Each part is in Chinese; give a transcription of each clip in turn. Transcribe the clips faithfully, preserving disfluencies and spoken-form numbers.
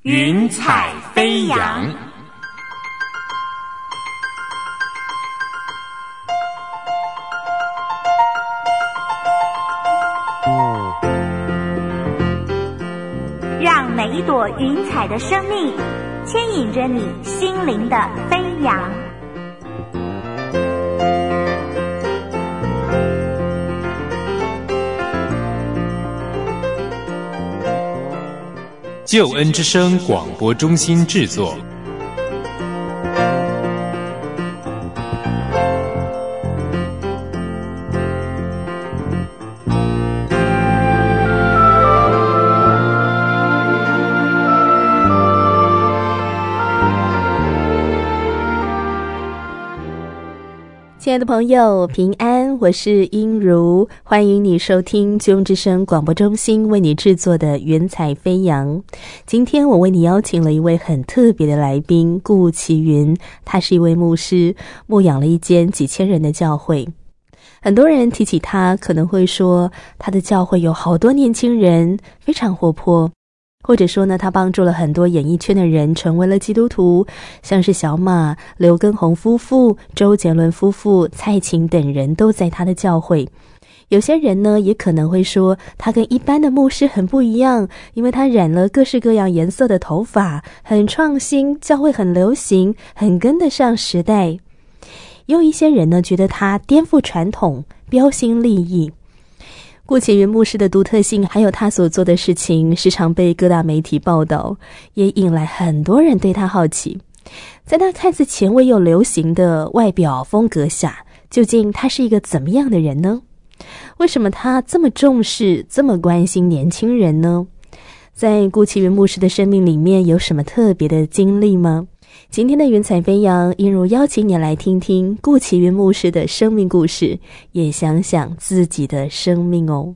云彩飞扬。 让每一朵云彩的生命牵引着你心灵的飞扬。 救恩之声广播中心制作。 亲爱的朋友，平安，我是英如，欢迎你收听救恩之声广播中心为你制作的云彩飞扬。今天我为你邀请了一位很特别的来宾，顾其云，他是一位牧师，牧养了一间几千人的教会。很多人提起他，可能会说他的教会有好多年轻人，非常活泼，或者说呢，他帮助了很多演艺圈的人成为了基督徒，像是小马、刘畊宏夫妇、周杰伦夫妇、蔡琴等人都在他的教会。有些人呢，也可能会说他跟一般的牧师很不一样，因为他染了各式各样颜色的头发，很创新，教会很流行，很跟得上时代。也有一些人呢，觉得他颠覆传统，标新立异。顾其云牧师的独特性，还有他所做的事情，时常被各大媒体报道，也引来很多人对他好奇。在他看似前卫又流行的外表风格下，究竟他是一个怎么样的人呢？为什么他这么重视，这么关心年轻人呢？在顾其云牧师的生命里面，有什么特别的经历吗？今天的云彩飞扬，英如邀请你来听听顾其云牧师的生命故事，也想想自己的生命哦。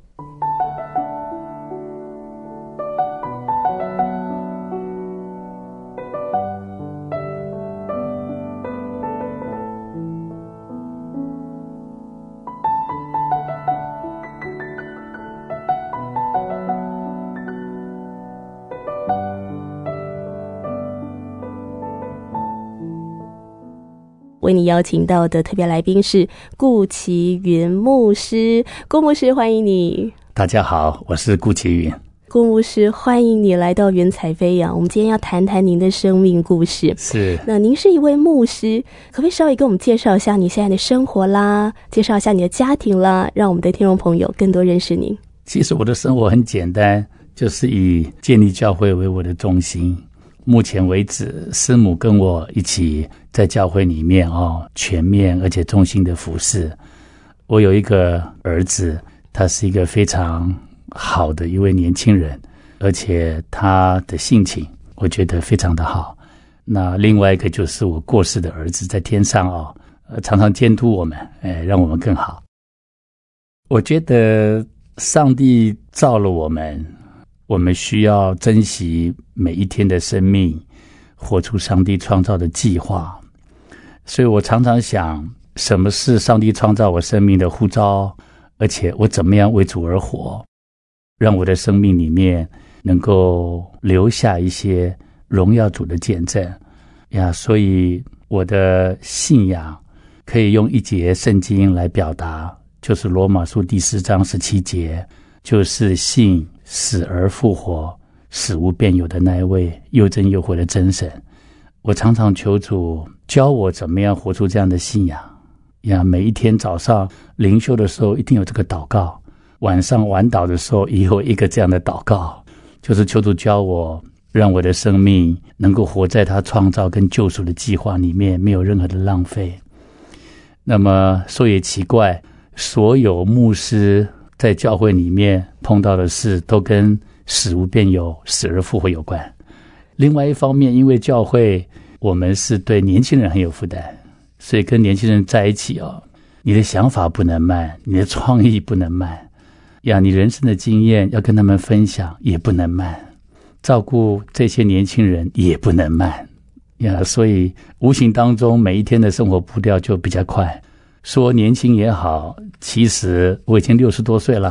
为你邀请到的特别来宾是顾其云牧师。顾牧师，欢迎你。 大家好，我是顾其云。 顾牧师，欢迎你来到云彩飞扬。我们今天要谈谈您的生命故事。 是。 那您是一位牧师，可不可以稍微跟我们介绍一下你现在的生活啦，介绍一下你的家庭啦，让我们的听众朋友更多认识您？ 其实我的生活很简单，就是以建立教会为我的中心。目前为止，师母跟我一起在教会里面哦，全面而且忠心的服侍。我有一个儿子，他是一个非常好的一位年轻人，而且他的性情我觉得非常的好。那另外一个就是我过世的儿子，在天上哦，常常监督我们，哎，让我们更好。我觉得上帝造了我们，我们需要珍惜每一天的生命，活出上帝创造的计划。所以我常常想，什么是上帝创造我生命的呼召，而且我怎么样为主而活，让我的生命里面能够留下一些荣耀主的见证呀。所以我的信仰可以用一节圣经来表达，就是罗马书第四章十七节，就是信死而复活，死无变有的那一位又真又活的真神。我常常求主教我怎么样活出这样的信仰呀。每一天早上灵修的时候一定有这个祷告，晚上晚祷的时候也有一个这样的祷告，就是求主教我，让我的生命能够活在他创造跟救赎的计划里面，没有任何的浪费。那么说也奇怪，所有牧师在教会里面碰到的事都跟死无变有、死而复活有关。另外一方面，因为教会我们是对年轻人很有负担，所以跟年轻人在一起哦，你的想法不能慢，你的创意不能慢呀，你人生的经验要跟他们分享也不能慢，照顾这些年轻人也不能慢呀。所以无形当中每一天的生活步调就比较快。说年轻也好，其实我已经六十多岁了，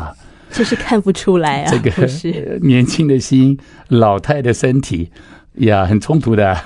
就是看不出来啊， 这个是年轻的心，老态的身体呀，很冲突的。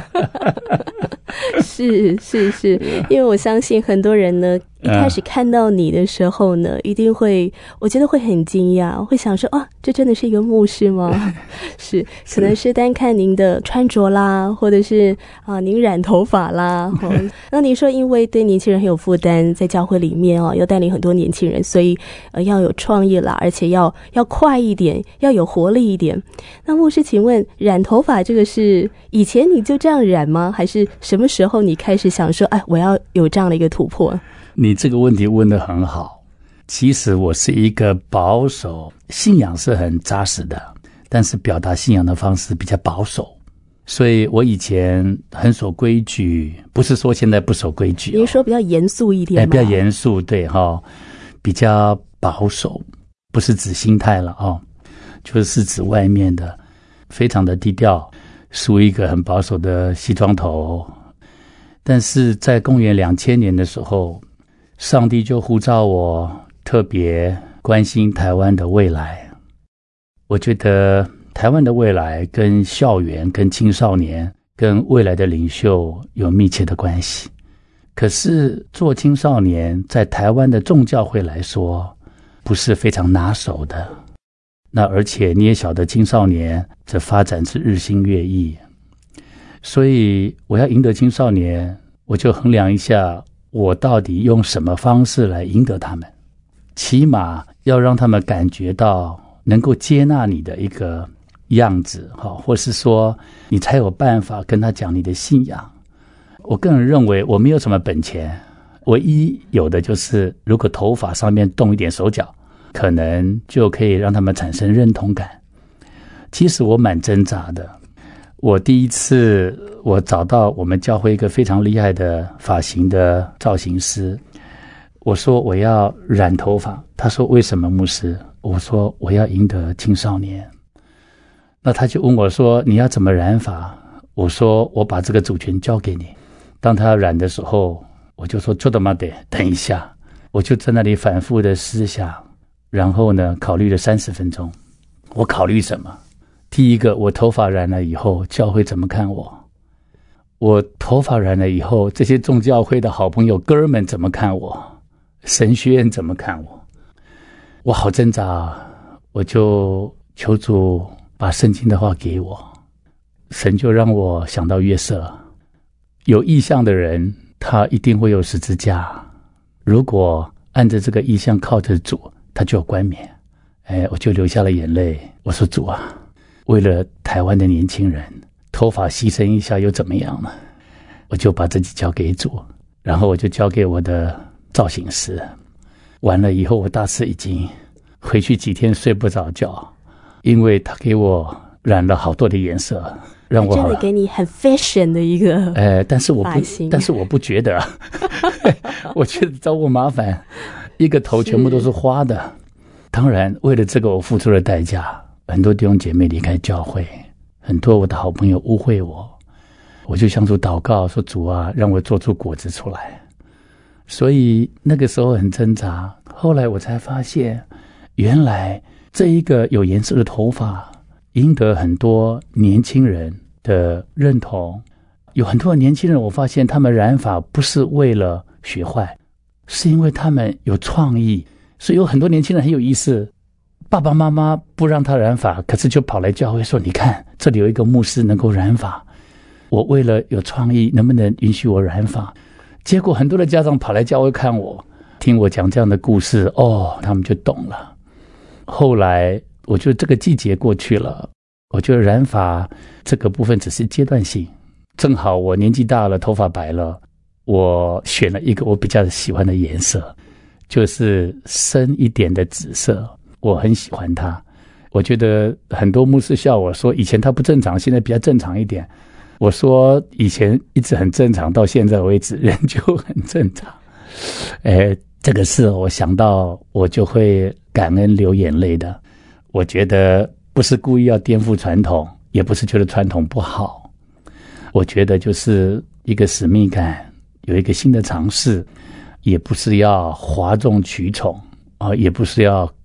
是是是，因为我相信很多人呢，一开始看到你的时候呢，一定会，我觉得会很惊讶，会想说啊，这真的是一个牧师吗？是，可能是单看您的穿着啦，或者是啊，您染头发啦。哦、那您说，因为对年轻人很有负担，在教会里面哦，要带领很多年轻人，所以呃要有创意啦，而且要要快一点，要有活力一点。那牧师，请问染头发这个是以前你就这样染吗？还是什么时候你开始想说，哎，我要有这样的一个突破？ 你这个问题问得很好。其实我是一个保守，信仰是很扎实的，但是表达信仰的方式比较保守，所以我以前很守规矩，不是说现在不守规矩、哦。 您说比较严肃一点吗？ 哎，比较严肃，对哈、哦，比较保守，不是指心态了哦，就是指外面的，非常的低调，梳一个很保守的西装头。但是在公元两千年的时候，上帝就呼召我特别关心台湾的未来。我觉得台湾的未来跟校园、跟青少年、跟未来的领袖有密切的关系。可是做青少年在台湾的众教会来说不是非常拿手的，那而且你也晓得青少年这发展是日新月异，所以我要赢得青少年，我就衡量一下我到底用什么方式来赢得他们，起码要让他们感觉到能够接纳你的一个样子，或是说你才有办法跟他讲你的信仰。我个人认为我没有什么本钱，唯一有的就是如果头发上面动一点手脚，可能就可以让他们产生认同感。其实我蛮挣扎的，我第一次我找到我们教会一个非常厉害的发型的造型师，我说我要染头发，他说为什么牧师？我说我要赢得青少年。那他就问我说你要怎么染发？我说我把这个主权交给你。当他染的时候，我就说ちょっと待って，等一下。我就在那里反复的思想，然后呢考虑了三十分钟。我考虑什么？第一个，我头发染了以后教会怎么看我？我头发染了以后这些众教会的好朋友哥们怎么看我？神学院怎么看我？我好挣扎，我就求主把圣经的话给我。神就让我想到约瑟，有意向的人他一定会有十字架，如果按着这个意向靠着主，他就有冠冕。哎，我就流下了眼泪。我说主啊，为了台湾的年轻人，头发牺牲一下又怎么样呢？我就把自己交给主，然后我就交给我的造型师。完了以后，我大吃一惊，回去几天睡不着觉，因为他给我染了好多的颜色，让我真的给你很 fashion 的一个呃，但是我不，但是我不觉得，我觉得找我麻烦，一个头全部都是花的。当然，为了这个我付出了代价，很多弟兄姐妹离开教会，很多我的好朋友误会我，我就向主祷告说：“主啊，让我做出果子出来。”所以那个时候很挣扎。后来我才发现，原来这一个有颜色的头发赢得很多年轻人的认同。有很多年轻人，我发现他们染发不是为了学坏，是因为他们有创意。所以有很多年轻人很有意思，爸爸妈妈不让他染发，可是就跑来教会说：“你看，这里有一个牧师能够染发，我为了有创意，能不能允许我染发？”结果很多的家长跑来教会看我，听我讲这样的故事，哦，他们就懂了。后来我觉得这个季节过去了，我觉得染发这个部分只是阶段性。正好我年纪大了，头发白了，我选了一个我比较喜欢的颜色，就是深一点的紫色，我很喜欢它。我觉得很多牧师笑我说，以前它不正常，现在比较正常一点。我说以前一直很正常，到现在为止仍旧很正常。哎，这个事我想到我就会感恩流眼泪的。我觉得不是故意要颠覆传统，也不是觉得传统不好，我觉得就是一个使命感，有一个新的尝试，也不是要哗众取宠啊，也不是要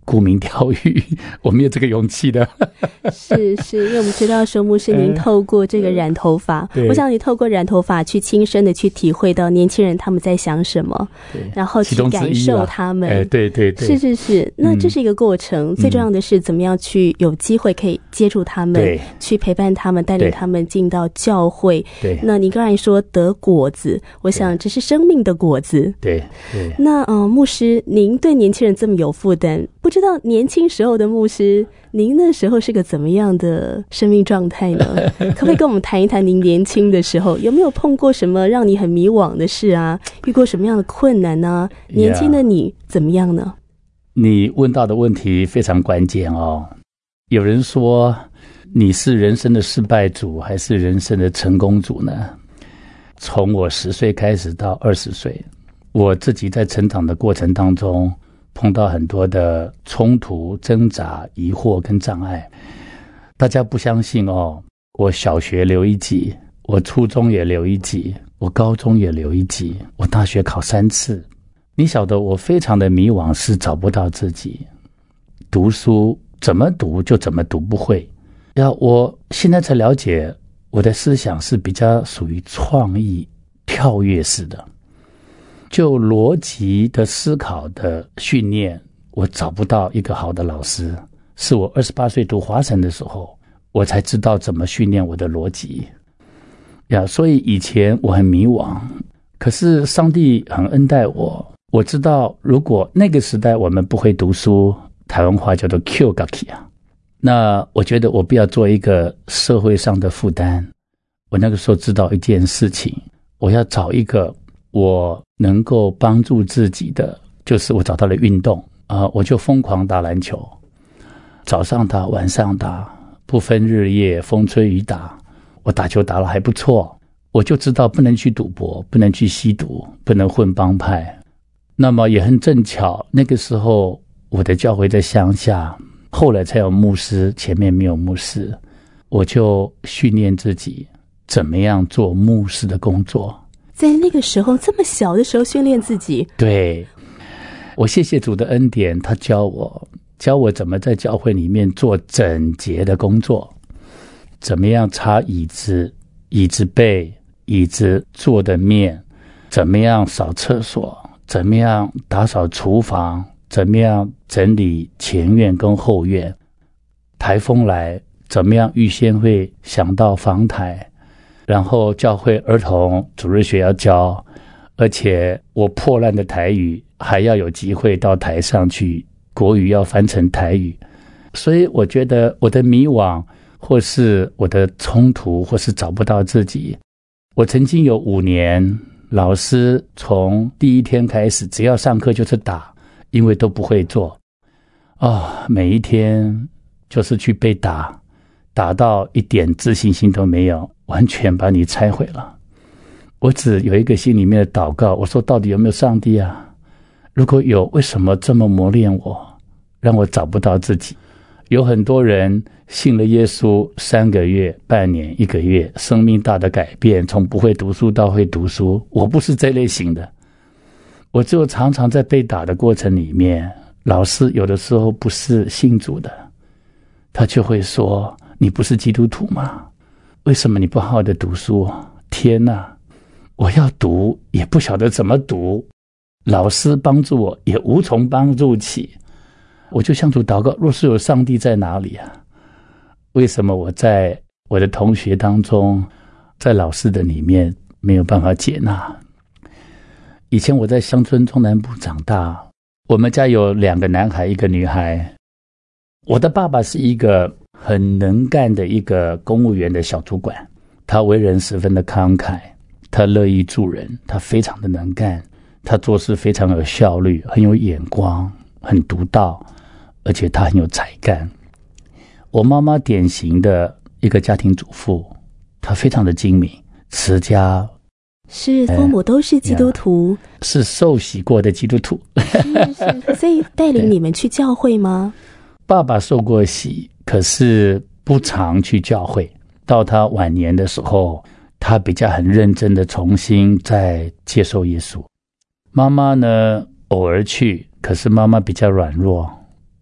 沽名钓誉，我没有这个勇气的。 是是，因为我们知道说牧师您透过这个染头发，我想你透过染头发去亲身的去体会到年轻人他们在想什么，然后去感受他们。 哎，对对对， 是是是，那这是一个过程，嗯、最重要的是怎么样去有机会可以接触他们，去陪伴他们，带领他们进到教会。 对， 那你刚才说得果子，我想这是生命的果子。 对对。 那呃，牧师，您对年轻人这么有负担，不知道年轻时候的牧师，您那时候是个怎么样的生命状态呢？可不可以跟我们谈一谈您年轻的时候有没有碰过什么让你很迷惘的事啊？遇过什么样的困难啊？年轻的你怎么样呢？ 你问到的问题非常关键哦。有人说你是人生的失败组还是人生的成功组呢？从我十岁开始到二十岁，我自己在成长的过程当中碰到很多的冲突、挣扎、疑惑跟障碍。大家不相信哦，我小学留一级，我初中也留一级，我高中也留一级，我大学考三次。你晓得我非常的迷惘，是找不到自己。读书怎么读就怎么读不会。要我现在才了解，我的思想是比较属于创意跳跃式的。就逻辑的思考的训练，我找不到一个好的老师。是我二十八岁读华神的时候，我才知道怎么训练我的逻辑呀。所以以前我很迷惘，可是上帝很恩待我。我知道如果那个时代我们不会读书，台湾话叫做 Q 嘎 K 啊，那我觉得我不要做一个社会上的负担。我那个时候知道一件事情，我要找一个我能够帮助自己的，就是我找到了运动啊、呃，我就疯狂打篮球，早上打晚上打，不分日夜，风吹雨打，我打球打得还不错。我就知道不能去赌博，不能去吸毒，不能混帮派。那么也很正巧，那个时候我的教会在乡下，后来才有牧师，前面没有牧师。我就训练自己怎么样做牧师的工作。 在那个时候这么小的时候训练自己。 对，我谢谢主的恩典，他教我教我怎么在教会里面做整洁的工作，怎么样擦椅子，椅子背，椅子坐的面，怎么样扫厕所，怎么样打扫厨房，怎么样整理前院跟后院，台风来怎么样预先会想到防台，然后教会儿童主日学要教，而且我破烂的台语还要有机会到台上去，国语要翻成台语。所以我觉得我的迷惘或是我的冲突或是找不到自己，我曾经有五年老师从第一天开始只要上课就是打，因为都不会做哦，每一天就是去被打，打到一点自信心都没有，完全把你拆毁了。我只有一个心里面的祷告，我说到底有没有上帝啊？如果有，为什么这么磨练我，让我找不到自己？有很多人信了耶稣三个月、半年、一个月，生命大的改变，从不会读书到会读书。我不是这类型的，我只有常常在被打的过程里面，老师有的时候不是信主的，他就会说，你不是基督徒吗？为什么你不好好的读书？天哪，我要读也不晓得怎么读，老师帮助我也无从帮助起。我就向主祷告，若是有上帝在哪里啊？为什么我在我的同学当中，在老师的里面没有办法接纳？以前我在乡村中南部长大，我们家有两个男孩一个女孩。我的爸爸是一个很能干的一个公务员的小主管，他为人十分的慷慨，他乐意助人，他非常的能干，他做事非常有效率，很有眼光，很独到，而且他很有才干。我妈妈典型的一个家庭主妇，她非常的精明持家， 是父母都是基督徒、 哎、是受洗过的基督徒。 是是，所以带领你们去教会吗？ 爸爸受过洗，可是不常去教会。到他晚年的时候，他比较很认真的重新再接受耶稣。妈妈呢偶尔去，可是妈妈比较软弱，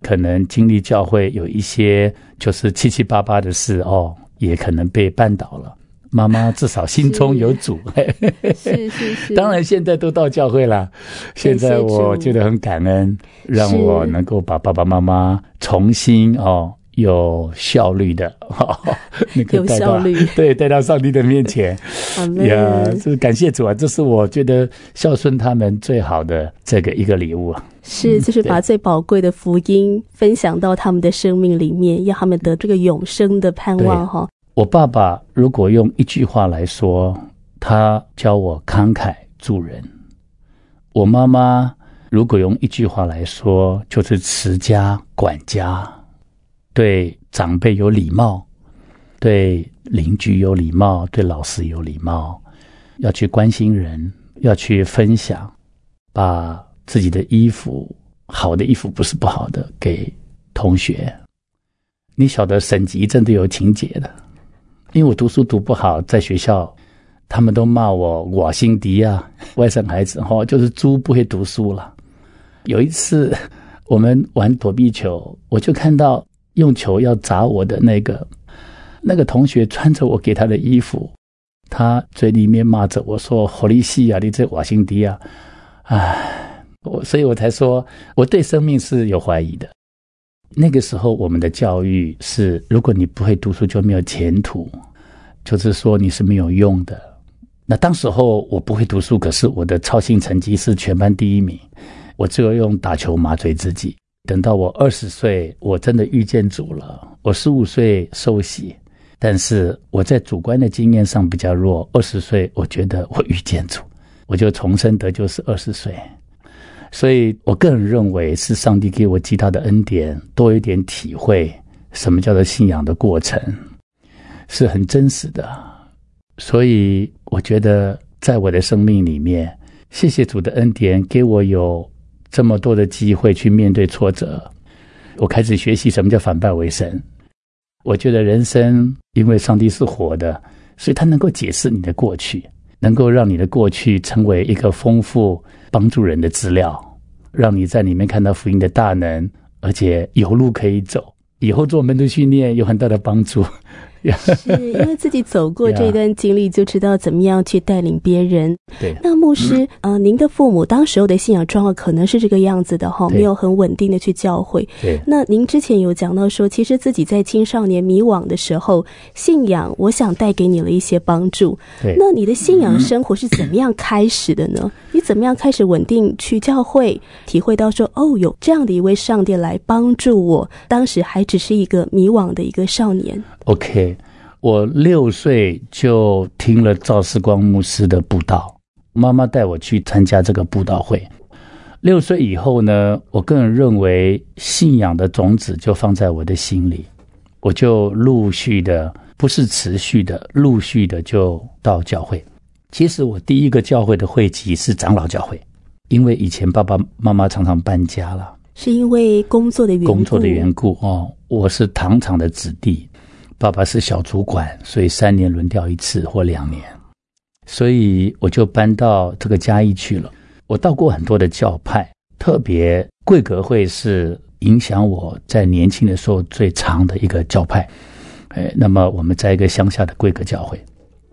可能经历教会有一些就是七七八八的事哦，也可能被绊倒了。妈妈至少心中有主， 是是是。 当然现在都到教会了，现在我觉得很感恩，让我能够把爸爸妈妈重新哦有效率的哦那个带到有效率对带到上帝的面前。呀，这感谢主啊！这是我觉得孝顺他们最好的这个一个礼物啊。 是，就是把最宝贵的福音分享到他们的生命里面，让他们得这个永生的盼望哈。 我爸爸如果用一句话来说，他教我慷慨助人。我妈妈如果用一句话来说，就是持家管家，对长辈有礼貌，对邻居有礼貌，对老师有礼貌，要去关心人，要去分享，把自己的衣服，好的衣服不是不好的，给同学。你晓得省级真的有情节的，因为我读书读不好，在学校他们都骂我瓦辛迪啊，外省孩子齁，就是猪不会读书了。有一次我们玩躲避球，我就看到用球要砸我的那个那个同学穿着我给他的衣服，他嘴里面骂着我说火力西啊，你这瓦辛迪啊，唉，我所以我才说我对生命是有怀疑的。那个时候我们的教育是，如果你不会读书就没有前途，就是说你是没有用的。那当时候我不会读书，可是我的操行成绩是全班第一名，我只有用打球麻醉自己。等到我二十岁，我真的遇见主了。我十五岁受洗，但是我在主观的经验上比较弱。二十岁我觉得我遇见主，我就重生得救是二十岁。所以我个人认为是上帝给我极大的恩典，多一点体会什么叫做信仰的过程，是很真实的。所以我觉得在我的生命里面，谢谢主的恩典，给我有这么多的机会去面对挫折。我开始学习什么叫反败为胜。我觉得人生因为上帝是活的，所以他能够解释你的过去，能够让你的过去成为一个丰富帮助人的资料，让你在里面看到福音的大能，而且有路可以走，以后做门徒训练有很大的帮助。 是因为自己走过这段经历，就知道怎么样去带领别人。 对， 那牧师，呃，您的父母当时候的信仰状况可能是这个样子的哈，没有很稳定的去教会。 对， 那您之前有讲到说，其实自己在青少年迷惘的时候，信仰我想带给你了一些帮助。 对， 那你的信仰生活是怎么样开始的呢？你怎么样开始稳定去教会，体会到说，哦，有这样的一位上帝来帮助我，当时还只是一个迷惘的一个少年。 OK， 我六岁就听了赵世光牧师的布道，妈妈带我去参加这个布道会。六岁以后呢，我个人认为信仰的种子就放在我的心里，我就陆续的，不是持续的，陆续的就到教会。其实我第一个教会的会籍是长老教会，因为以前爸爸妈妈常常搬家了， 是因为工作的缘故。 工作的缘故哦，我是糖厂的子弟，爸爸是小主管，所以三年轮调一次或两年，所以我就搬到这个嘉义去了。我到过很多的教派，特别贵格会是影响我在年轻的时候最长的一个教派。哎，那么我们在一个乡下的贵格教会。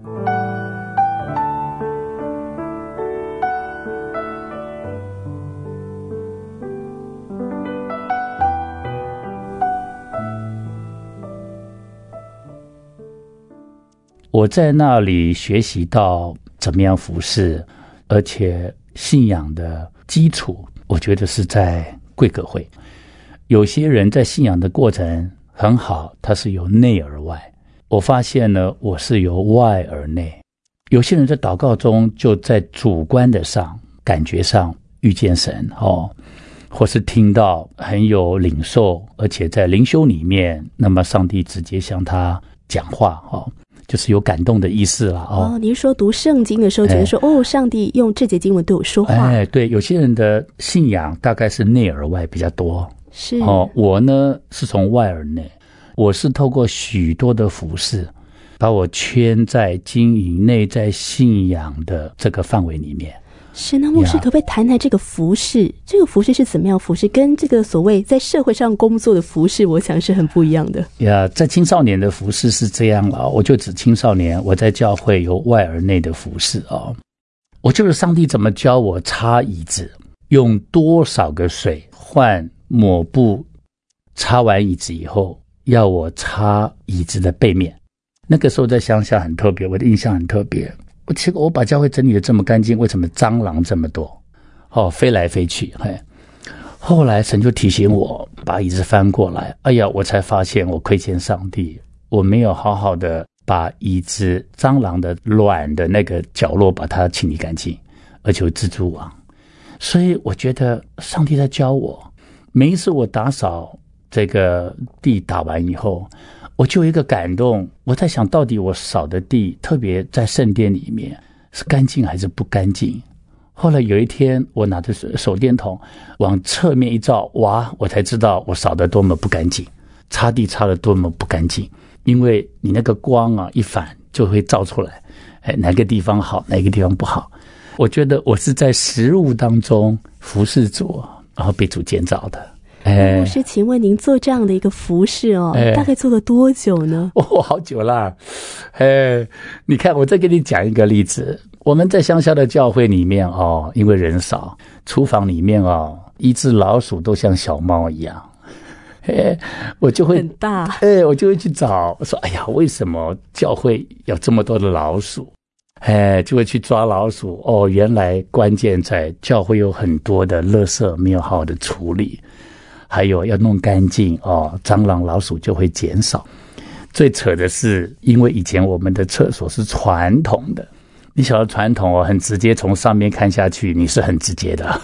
我在那里学习到怎么样服侍，而且信仰的基础我觉得是在贵格会。有些人在信仰的过程很好，他是由内而外，我发现呢，我是由外而内。有些人在祷告中就在主观的上感觉上遇见神哦，或是听到很有领受，而且在灵修里面，那么上帝直接向他讲话哦，就是有感动的意思了哦。 哦，您说读圣经的时候觉得说、哎、哦，上帝用这节经文对我说话。 哎，对，有些人的信仰大概是内而外比较多。 是哦，我呢是从外而内，我是透过许多的服事，把我圈在经营内在信仰的这个范围里面。 是，那牧师可不可以谈谈这个服事？这个服事是怎么样服事？跟这个所谓在社会上工作的服事，我想是很不一样的。 呀，在青少年的服事是这样了，我就指青少年，我在教会有外而内的服事啊。我就是上帝怎么教我擦椅子，用多少个水换抹布，擦完椅子以后，要我擦椅子的背面。那个时候在乡下很特别，我的印象很特别。我其实我把教会整理得这么干净，为什么蟑螂这么多？哦，飞来飞去。嘿，后来神就提醒我把椅子翻过来，哎呀，我才发现我亏欠上帝，我没有好好的把椅子蟑螂的卵的那个角落把它清理干净，而且有蜘蛛网。所以我觉得上帝在教我，每一次我打扫这个地打完以后，我就有一个感动，我在想到底我扫的地，特别在圣殿里面是干净还是不干净。后来有一天我拿着手电筒往侧面一照，哇，我才知道我扫得多么不干净，擦地擦得多么不干净。因为你那个光啊一反就会照出来，哎，哪个地方好哪个地方不好。我觉得我是在实务当中服侍主，然后被主建造的。 哎，牧师，请问您做这样的一个服事哦，哎、大概做了多久呢？ 哦，好久啦。哎，你看，我再给你讲一个例子。我们在乡下的教会里面哦，因为人少，厨房里面哦，一只老鼠都像小猫一样。哎，我就会很大。 哎，我就会去找，说，哎呀，为什么教会有这么多的老鼠？哎，就会去抓老鼠。哦，原来关键在教会有很多的垃圾没有好好的处理。还有要弄干净哦，蟑螂老鼠就会减少。最扯的是，因为以前我们的厕所是传统的，你晓得传统哦，很直接，从上面看下去，你是很直接的，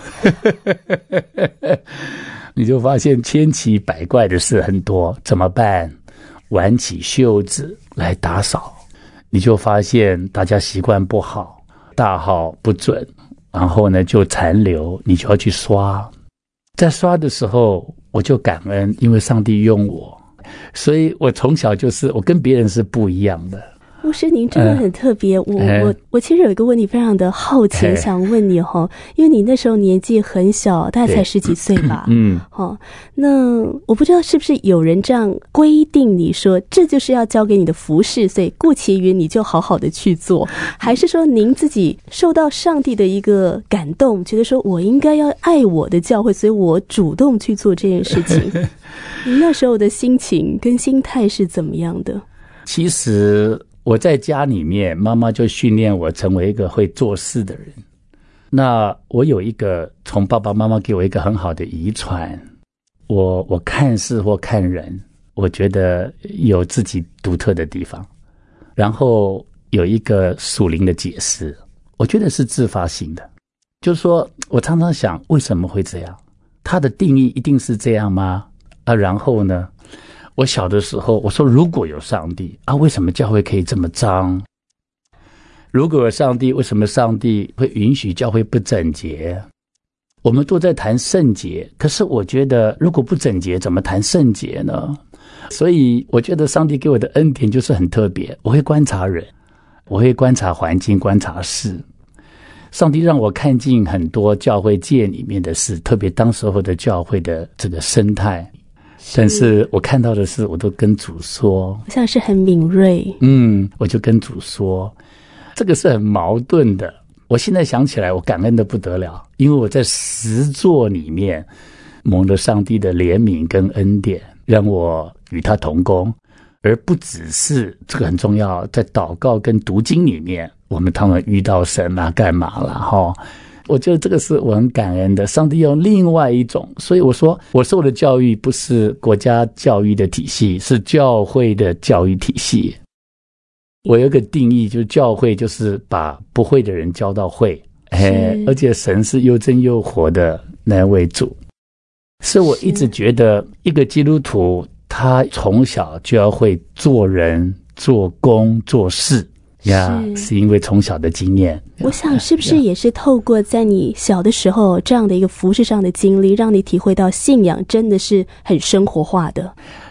你就发现千奇百怪的事很多，怎么办？挽起袖子来打扫，你就发现大家习惯不好，大号不准，然后呢就残留，你就要去刷。在刷的时候我就感恩，因为上帝用我，所以我从小就是我跟别人是不一样的。 牧师您真的很特别、呃、我我我其实有一个问题非常的好奇、呃、想问你齁，因为你那时候年纪很小，大概才十几岁吧，嗯，齁，那我不知道是不是有人这样规定你说这就是要交给你的服事，所以顾其云你就好好的去做，还是说您自己受到上帝的一个感动，觉得说我应该要爱我的教会，所以我主动去做这件事情你那时候的心情跟心态是怎么样的？ 其实我在家里面，妈妈就训练我成为一个会做事的人。那我有一个从爸爸妈妈给我一个很好的遗传，我我看事或看人，我觉得有自己独特的地方，然后有一个属灵的解释，我觉得是自发性的。就是说我常常想，为什么会这样？它的定义一定是这样吗？啊，然后呢？我小的时候我说，如果有上帝啊，为什么教会可以这么脏？如果有上帝，为什么上帝会允许教会不整洁？我们都在谈圣洁，可是我觉得如果不整洁，怎么谈圣洁呢？所以我觉得上帝给我的恩典就是很特别，我会观察人，我会观察环境，观察事。上帝让我看尽很多教会界里面的事，特别当时候的教会的这个生态，但是我看到的是，我都跟主说， 像是很敏锐。 嗯，我就跟主说，这个是很矛盾的。我现在想起来，我感恩的不得了，因为我在实作里面蒙了上帝的怜悯跟恩典，让我与他同工，而不只是这个很重要，在祷告跟读经里面，我们当然遇到神啦，干嘛啦，哈。我觉得这个是我很感恩的，上帝用另外一种，所以我说我受的教育不是国家教育的体系，是教会的教育体系。我有一个定义，就是教会就是把不会的人教到会，哎，而且神是又真又活的那位主。是我一直觉得一个基督徒他从小就要会做人、做工、做事呀， yeah, 是因为从小的经验。 我想是不是也是透过在你小的时候这样的一个服事上的经历，让你体会到信仰真的是很生活化的？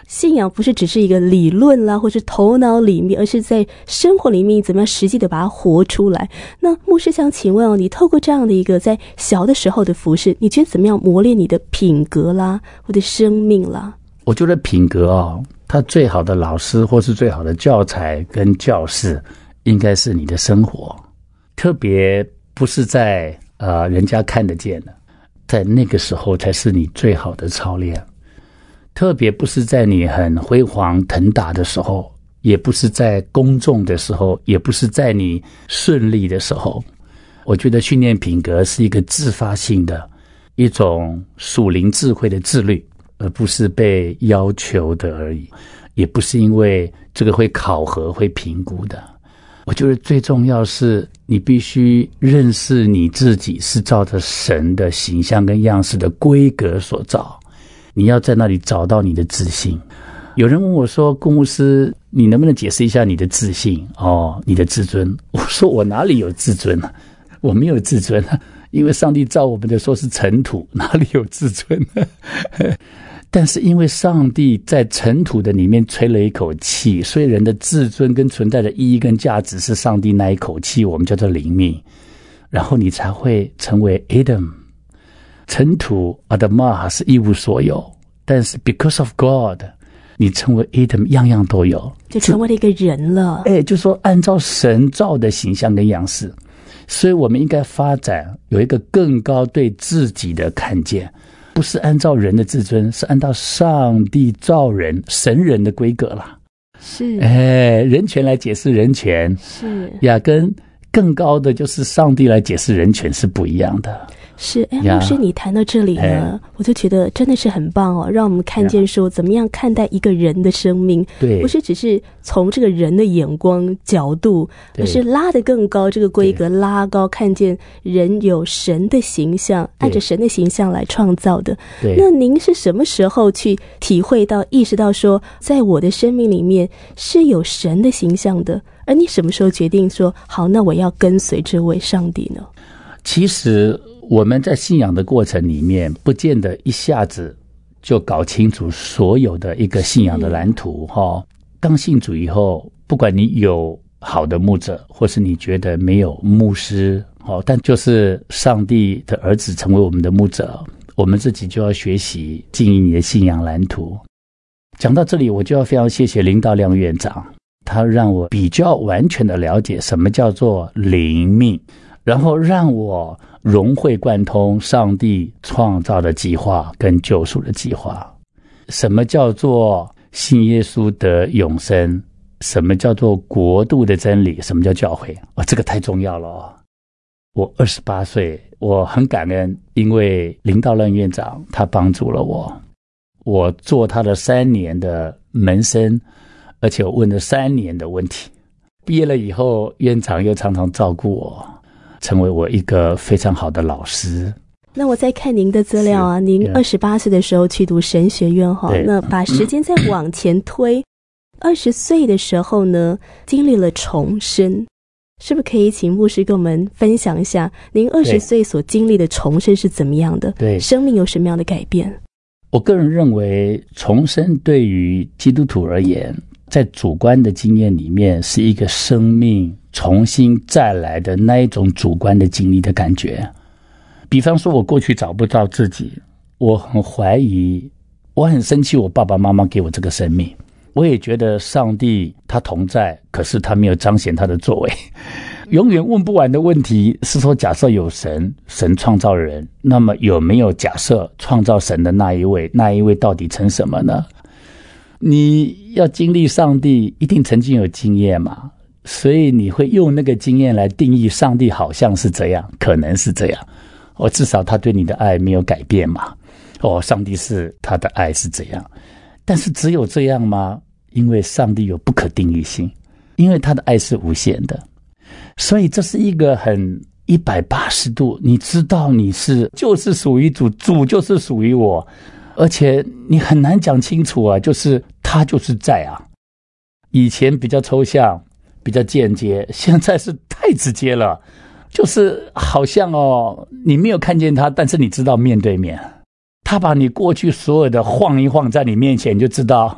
信仰不是只是一个理论啦，或是头脑里面，而是在生活里面怎么样实际的把它活出来。那牧师想请问哦，你透过这样的一个在小的时候的服事，你觉得怎么样磨练你的品格啦，或者生命啦？ 我觉得品格哦，它最好的老师或是最好的教材跟教室，应该是你的生活，特别不是在呃人家看得见的，在那个时候才是你最好的操练。特别不是在你很辉煌腾达的时候，也不是在公众的时候，也不是在你顺利的时候。我觉得训练品格是一个自发性的一种属灵智慧的自律，而不是被要求的而已，也不是因为这个会考核会评估的。我觉得最重要是你必须认识你自己是照着神的形象跟样式的规格所造，你要在那里找到你的自信。有人问我说，顾牧师，你能不能解释一下你的自信哦，你的自尊？我说我哪里有自尊啊？我没有自尊啊，因为上帝造我们的时候是尘土，哪里有自尊啊？但是因为上帝在尘土的里面吹了一口气，所以人的自尊跟存在的意义跟价值是上帝那一口气，我们叫做灵命，然后你才会成为 Adam。尘土 Adamah 是一无所有，但是 because of God， 你成为 Adam 样样都有， 就成为了一个人了。 哎，就说按照神造的形象跟样式，所以我们应该发展有一个更高对自己的看见，不是按照人的自尊，是按照上帝造人神人的规格啦。 是， 哎，人权来解释人权，是呀，跟更高的就是上帝来解释人权是不一样的。 是，哎，牧师，你谈到这里呢，我就觉得真的是很棒哦，让我们看见说怎么样看待一个人的生命，对，不是只是从这个人的眼光角度，而是拉得更高，这个规格拉高，看见人有神的形象，按着神的形象来创造的。对，那您是什么时候去体会到、意识到说，在我的生命里面是有神的形象的？而你什么时候决定说，好，那我要跟随这位上帝呢？ 其实我们在信仰的过程里面，不见得一下子就搞清楚所有的一个信仰的蓝图哈。刚信主以后，不管你有好的牧者，或是你觉得没有牧师，但就是上帝的儿子成为我们的牧者，我们自己就要学习经营你的信仰蓝图。讲到这里，我就要非常谢谢林道亮院长，他让我比较完全的了解什么叫做灵命，然后让我融会贯通上帝创造的计划跟救赎的计划。什么叫做信耶稣得永生？什么叫做国度的真理？什么叫教会？哦，这个太重要了哦。我二十八岁，我很感恩，因为林道亮院长他帮助了我，我做他的三年的门生，而且我问了三年的问题。毕业了以后，院长又常常照顾我，成为我一个非常好的老师。 那我在看您的资料啊，您二十八岁的时候去读神学院哈，那把时间再往前推，二十岁的时候呢，经历了重生，是不是可以请牧师跟我们分享一下，您二十岁所经历的重生是怎么样的？对，生命有什么样的改变？ 我个人认为，重生对于基督徒而言，在主观的经验里面，是一个生命重新再来的那一种主观的经历的感觉。比方说，我过去找不到自己，我很怀疑，我很生气我爸爸妈妈给我这个生命，我也觉得上帝他同在，可是他没有彰显他的作为。永远问不完的问题是说，假设有神，神创造人，那么有没有假设创造神的那一位，那一位到底成什么呢？你要经历上帝，一定曾经有经验嘛，所以你会用那个经验来定义上帝好像是这样，可能是这样，哦，至少他对你的爱没有改变嘛，哦，上帝是他的爱是这样。但是只有这样吗？因为上帝有不可定义性，因为他的爱是无限的，所以这是一个很一百八十度，你知道你是就是属于主，主就是属于我，而且你很难讲清楚啊，就是他就是在啊。以前比较抽象，比较间接，现在是太直接了，就是好像哦，你没有看见他，但是你知道面对面，他把你过去所有的晃一晃在你面前，你就知道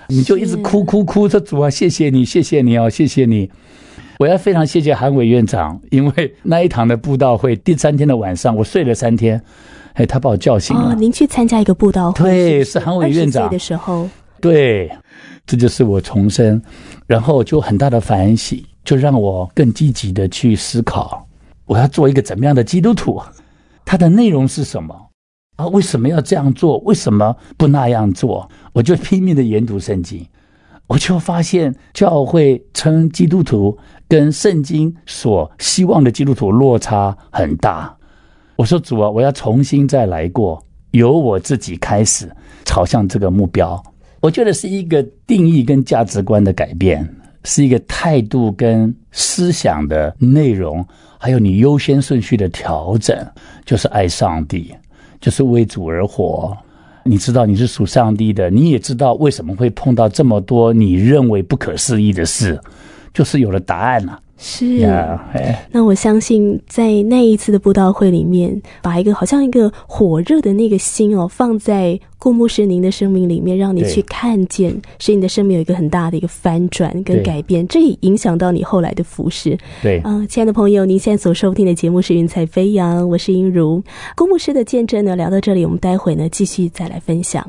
你就一直哭哭哭说主啊，谢谢你，谢谢你哦，谢谢你。我要非常谢谢韩伟院长，因为那一堂的布道会第三天的晚上，我睡了三天，哎，他把我叫醒了。 哦，您去参加一个布道会， 对，是韩伟院长。 二十岁的时候， 对，这就是我重生，然后就很大的反省，就让我更积极的去思考，我要做一个怎么样的基督徒，它的内容是什么啊？为什么要这样做？为什么不那样做？我就拼命的研读圣经，我就发现教会称基督徒跟圣经所希望的基督徒落差很大。我说主啊，我要重新再来过，由我自己开始朝向这个目标。我觉得是一个定义跟价值观的改变，是一个态度跟思想的内容，还有你优先顺序的调整，就是爱上帝，就是为主而活。你知道你是属上帝的，你也知道为什么会碰到这么多你认为不可思议的事，就是有了答案了。 是、 yeah, 那我相信在那一次的布道会里面，把一个好像一个火热的那个心哦，放在顾牧师您的生命里面，让你去看见，使你的生命有一个很大的一个翻转跟改变，这也影响到你后来的服事。 对， 嗯、呃，亲爱的朋友，您现在所收听的节目是云彩飞扬，我是英如。顾牧师的见证呢，聊到这里，我们待会呢继续再来分享。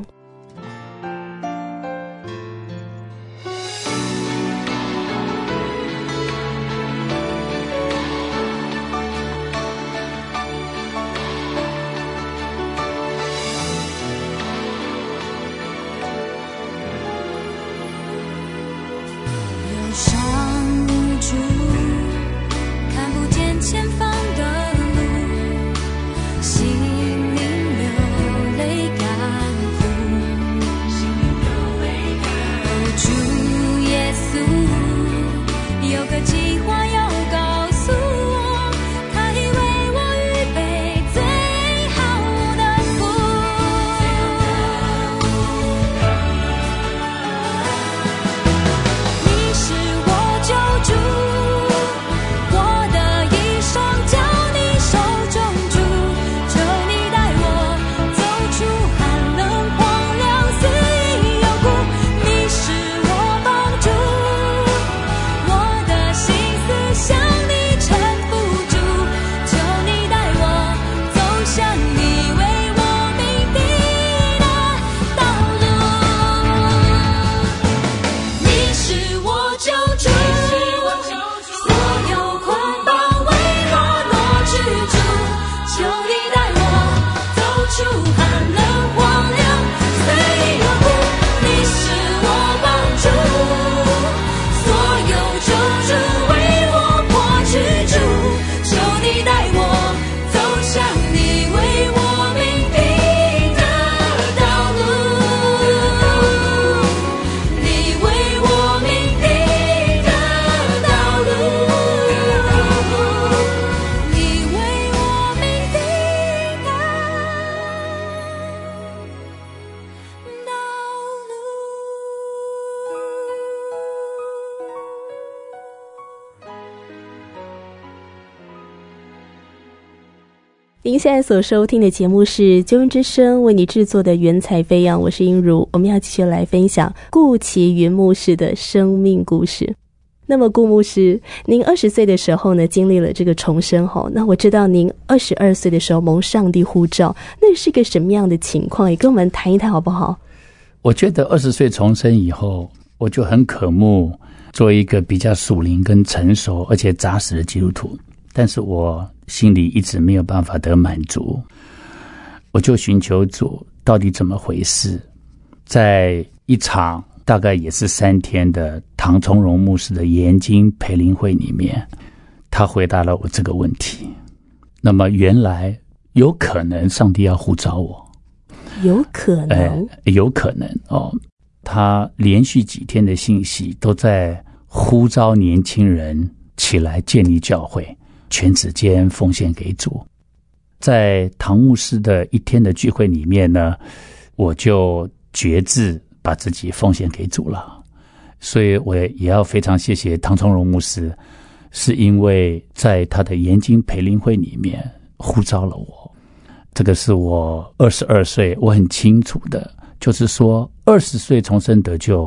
您现在所收听的节目是救恩之声为你制作的云彩飞扬，我是英如。我们要继续来分享顾其云牧师的生命故事。那么顾牧师，您二十岁的时候呢，经历了这个重生吼，那我知道您二十二岁的时候蒙上帝呼召，那是个什么样的情况？也跟我们谈一谈好不好？ 我觉得二十岁重生以后，我就很渴慕做一个比较属灵跟成熟而且扎实的基督徒，但是我心里一直没有办法得满足，我就寻求主到底怎么回事。在一场大概也是三天的唐从容牧师的研经培灵会里面，他回答了我这个问题。那么原来有可能上帝要呼召我， 有可能、 呃、有可能哦。他连续几天的信息都在呼召年轻人起来建立教会，全职间奉献给主。在唐牧师的一天的聚会里面呢，我就决志把自己奉献给主了。所以我也要非常谢谢唐从容牧师，是因为在他的研经培灵会里面呼召了我。这个是我二十二岁我很清楚的，就是说二十岁重生得救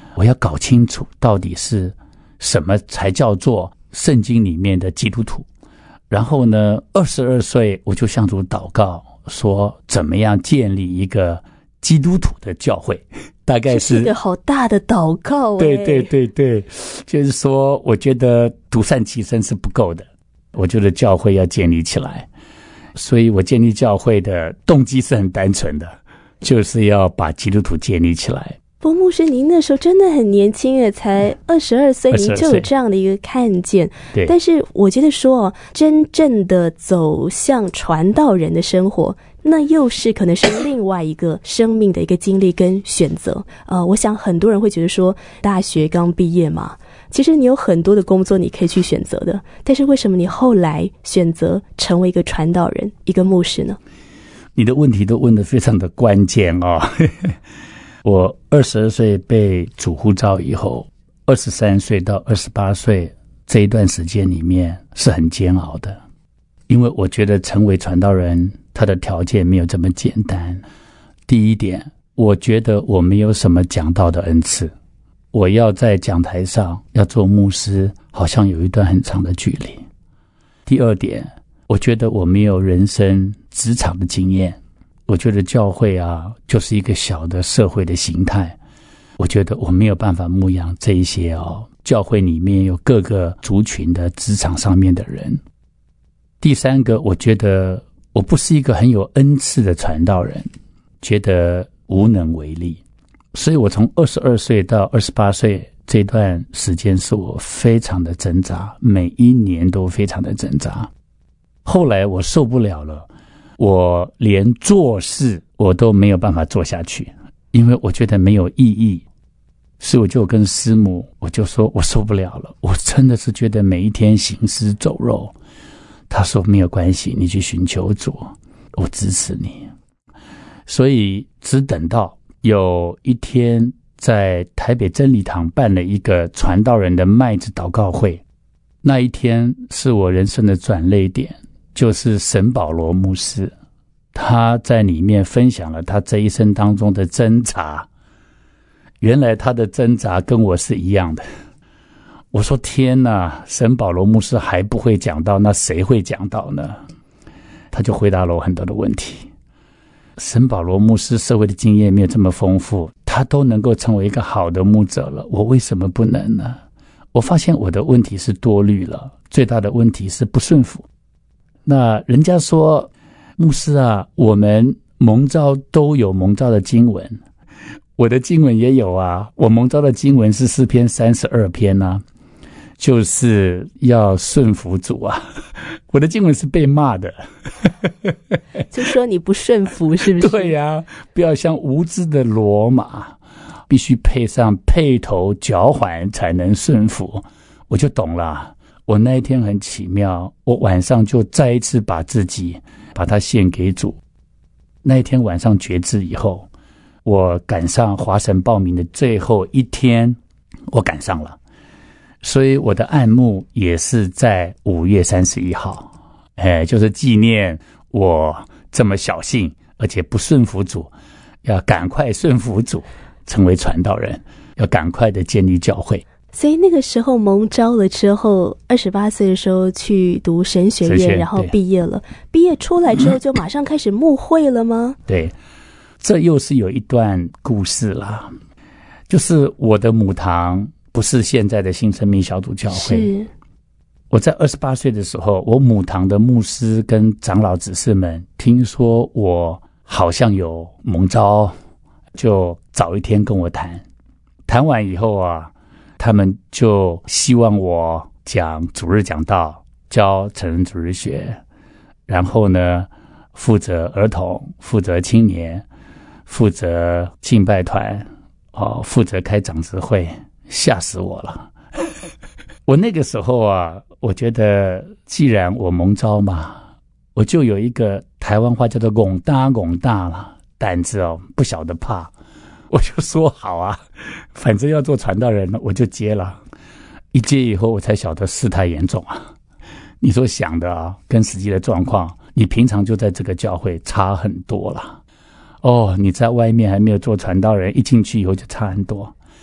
我要搞清楚到底是什么才叫做圣经里面的基督徒。然后呢，二十二岁我就向主祷告，说怎么样建立一个基督徒的教会。大概是这是一个好大的祷告。 对对对对，就是说我觉得独善其身是不够的，我觉得教会要建立起来。所以我建立教会的动机是很单纯的，就是要把基督徒建立起来。 不，牧师您那时候真的很年轻耶，才二十二岁，您就有这样的一个看见。 对， 但是我觉得说真正的走向传道人的生活，那又是可能是另外一个生命的一个经历跟选择。呃，我想很多人会觉得说，大学刚毕业嘛，其实你有很多的工作你可以去选择的，但是为什么你后来选择成为一个传道人，一个牧师呢？ 你的问题都问得非常的关键哦。我二十二岁被主呼召以后，二十三岁到二十八岁这一段时间里面是很煎熬的，因为我觉得成为传道人他的条件没有这么简单。第一点，我觉得我没有什么讲道的恩赐，我要在讲台上要做牧师，好像有一段很长的距离。第二点，我觉得我没有人生职场的经验，我觉得教会啊就是一个小的社会的形态，我觉得我没有办法牧养这一些哦，教会里面有各个族群的职场上面的人。第三个，我觉得我不是一个很有恩赐的传道人，觉得无能为力。所以我从二十二岁到二十八岁这段时间是我非常的挣扎，每一年都非常的挣扎。后来我受不了了，我连做事我都没有办法做下去，因为我觉得没有意义。所以我就跟师母，我就说我受不了了，我真的是觉得每一天行尸走肉。他说没有关系，你去寻求主，我支持你。所以只等到有一天在台北真理堂办了一个传道人的麦子祷告会，那一天是我人生的转捩点，就是沈保罗牧师，他在里面分享了他这一生当中的挣扎。原来他的挣扎跟我是一样的。我说天哪，沈保罗牧师还不会讲道，那谁会讲道呢？他就回答了我很多的问题。沈保罗牧师社会的经验没有这么丰富，他都能够成为一个好的牧者了，我为什么不能呢？我发现我的问题是多虑了，最大的问题是不顺服。那人家说，牧师啊，我们蒙召都有蒙召的经文，我的经文也有啊，我蒙召的经文是诗篇三十二篇啊，就是要顺服主啊。我的经文是被骂的。 就说你不顺服是不是？ 对呀、啊，不要像无知的骡马，必须配上辔头脚环才能顺服。我就懂了。我那一天很奇妙，我晚上就再一次把自己把它献给主。那一天晚上决志以后，我赶上华神报名的最后一天，我赶上了，所以我的案目也是在五月三十一号，哎，就是纪念我这么小信而且不顺服主，要赶快顺服主，成为传道人，要赶快的建立教会。 所以那个时候蒙召了之后，二十八岁的时候去读神学院，然后毕业了。毕业出来之后就马上开始牧会了吗？ 对，这又是有一段故事啦。就是我的母堂不是现在的新生命小组教会。 是。 我在二十八岁的时候，我母堂的牧师跟长老执事们听说我好像有蒙召，就早一天跟我谈。谈完以后啊，他们就希望我讲主日讲道，教成人主日学，然后呢负责儿童，负责青年，负责敬拜团，哦，负责开长执会，吓死我了。我那个时候啊，我觉得既然我蒙召嘛，我就有一个台湾话叫做拱大拱大了，胆子哦不晓得怕。我就说好啊，反正要做传道人了，我就接了。一接以后，我才晓得事态严重啊！你所想的啊，跟实际的状况，你平常就在这个教会差很多了。哦，你在外面还没有做传道人，一进去以后就差很多。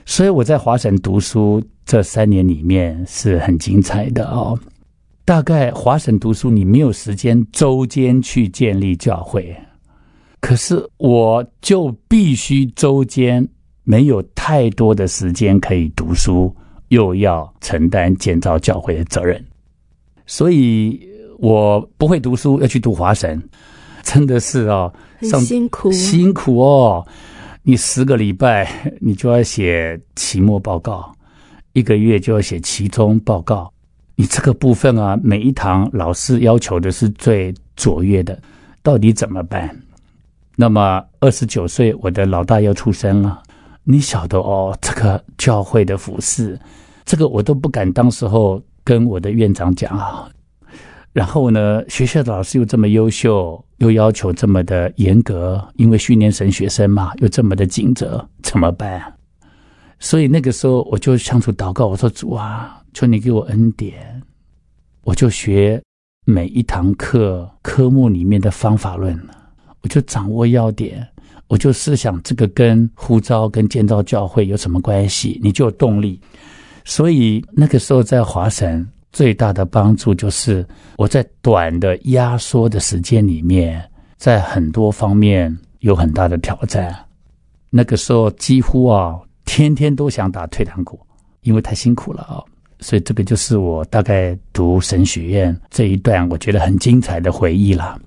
所以我在华神读书这三年里面是很精彩的哦。大概华神读书你没有时间周间去建立教会，可是我就必须周间没有太多的时间可以读书，又要承担建造教会的责任，所以我不会读书要去读华神，真的是哦， 很辛苦辛苦哦。你十个礼拜你就要写期末报告，一个月就要写期中报告，你这个部分啊，每一堂老师要求的是最卓越的，到底怎么办？那么二十九岁我的老大要出生了，你晓得哦，这个教会的服事，这个我都不敢当时候跟我的院长讲啊。然后呢，学校的老师又这么优秀，又要求这么的严格，因为训练神学生嘛，又这么的尽责，怎么办？所以那个时候我就向主祷告，我说主啊，求你给我恩典，我就学每一堂课科目里面的方法论，我就掌握要点，我就思想这个跟呼召跟建造教会有什么关系，你就有动力。所以那个时候在华神最大的帮助就是我在短的压缩的时间里面，在很多方面有很大的挑战。那个时候几乎啊天天都想打退堂鼓，因为太辛苦了啊。所以这个就是我大概读神学院这一段我觉得很精彩的回忆了。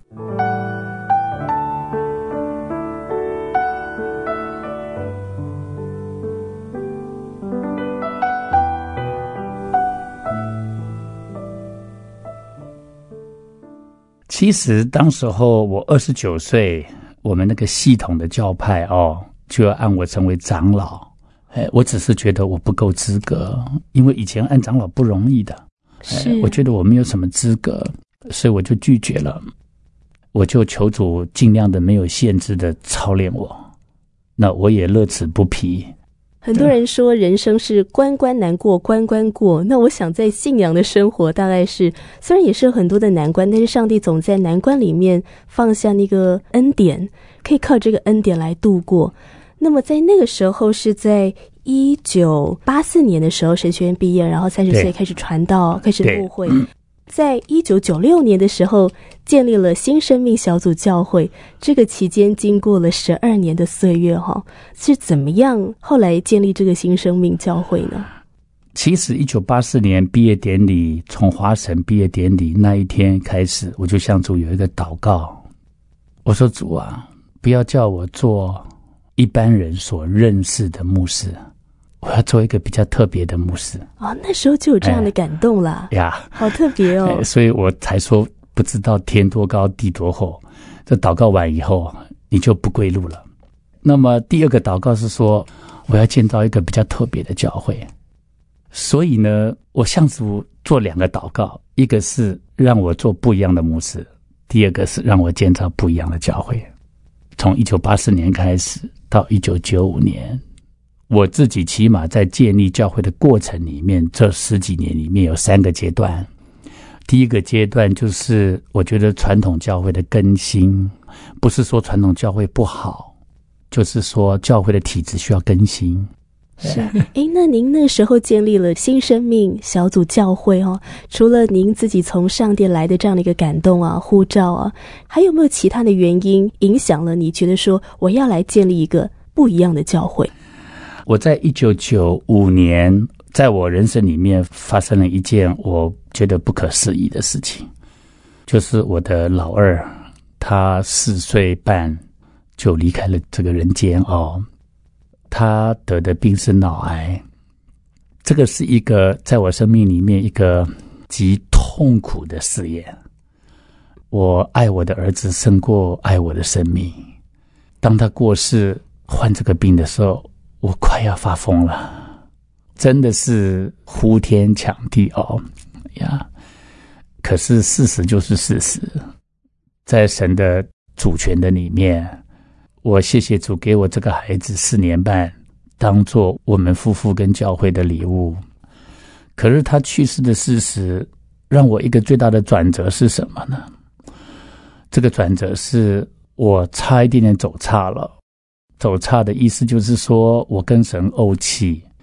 其实当时候我二十九岁，我们那个系统的教派哦，就要按我成为长老。哎，我只是觉得我不够资格，因为以前按长老不容易的， 是， 我觉得我没有什么资格，所以我就拒绝了。我就求主尽量的没有限制的操练我，那我也乐此不疲。 很多人说人生是关关难过关关过，那我想在信仰的生活大概是虽然也是有很多的难关，但是上帝总在难关里面放下那个恩典，可以靠这个恩典来度过。那么在那个时候是在一九八四年的时候神学院毕业，然后三十岁开始传道，开始牧会。在一九九六年的时候建立了新生命小组教会，这个期间经过了十二年的岁月哈，是怎么样后来建立这个新生命教会呢？ 其实一九八四年毕业典礼，从华神毕业典礼那一天开始，我就向主有一个祷告，我说主啊，不要叫我做一般人所认识的牧师，我要做一个比较特别的牧师。 哦，那时候就有这样的感动啦。 哎、呀， 好特别哦、 哎。所以我才说不知道天多高地多厚。这祷告完以后，你就不归路了。那么第二个祷告是说，我要建造一个比较特别的教会。所以呢，我向主做两个祷告，一个是让我做不一样的牧师，第二个是让我建造不一样的教会。从一九八四年开始到一九九五年，我自己起码在建立教会的过程里面，这十几年里面有三个阶段。第一个阶段就是我觉得传统教会的更新，不是说传统教会不好，就是说教会的体制需要更新。 是，诶，那您那时候建立了新生命小组教会哦，除了您自己从上帝来的这样的一个感动啊、呼召啊，还有没有其他的原因影响了你觉得说我要来建立一个不一样的教会？ 我在一九九五年，在我人生里面发生了一件我觉得不可思议的事情，就是我的老二，他四岁半就离开了这个人间哦。他得的病是脑癌，这个是一个在我生命里面一个极痛苦的试验。我爱我的儿子胜过爱我的生命。当他过世患这个病的时候，我快要发疯了，真的是呼天抢地哦呀！可是事实就是事实，在神的主权的里面，我谢谢主给我这个孩子四年半，当作我们夫妇跟教会的礼物。可是他去世的事实，让我一个最大的转折是什么呢？这个转折是我差一点点走岔了。走岔的意思就是说，我跟神怄气，